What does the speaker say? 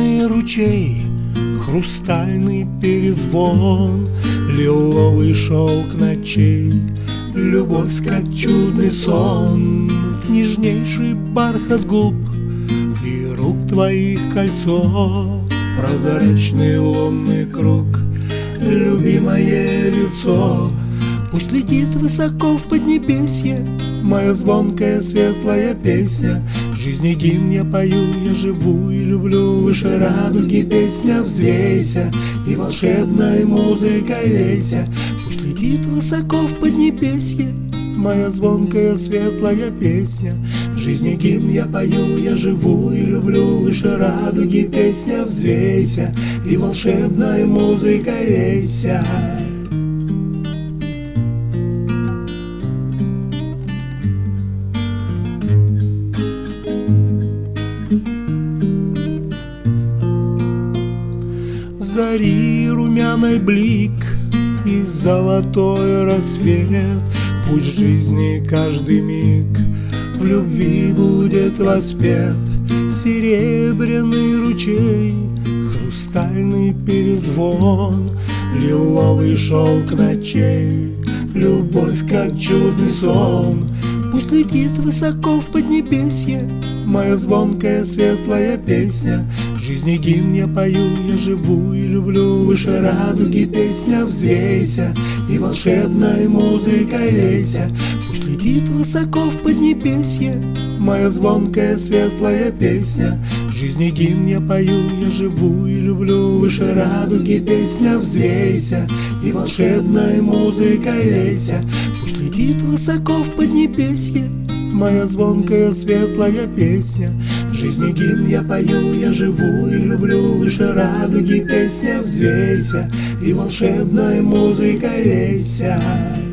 Серебряный ручей, хрустальный перезвон, лиловый шелк ночей, любовь, как чудный сон, нежнейший бархат губ и рук твоих кольцо, прозрачный лунный круг, любимое лицо. Пусть летит высоко в поднебесье моя звонкая светлая песня. Жизни гимн я пою, я живу и люблю, выше радуги песня взвейся и волшебной музыкой лейся. Пусть летит высоко в поднебесье моя звонкая светлая песня. Жизни гимн я пою, я живу и люблю, выше радуги песня взвейся и волшебной музыкой лейся. Зари румяный блик и золотой рассвет, пусть жизни каждый миг в любви будет воспет. Серебряный ручей, хрустальный перезвон, лиловый шелк ночей, любовь, как чудный сон. Пусть летит высоко в поднебесье моя звонкая светлая песня. Жизни гимн я пою, я живу и люблю, выше радуги песня взвейся и волшебной музыкой лейся. Пусть летит высоко в поднебесье моя звонкая светлая песня. Жизни гимн я пою, я живу и люблю, выше радуги песня взвейся и волшебной музыкой лейся. Пусть летит высоко в поднебесье моя звонкая светлая песня. Жизни гимн я пою, я живу и люблю, выше радуги песня взвейся и волшебной музыкой лейся.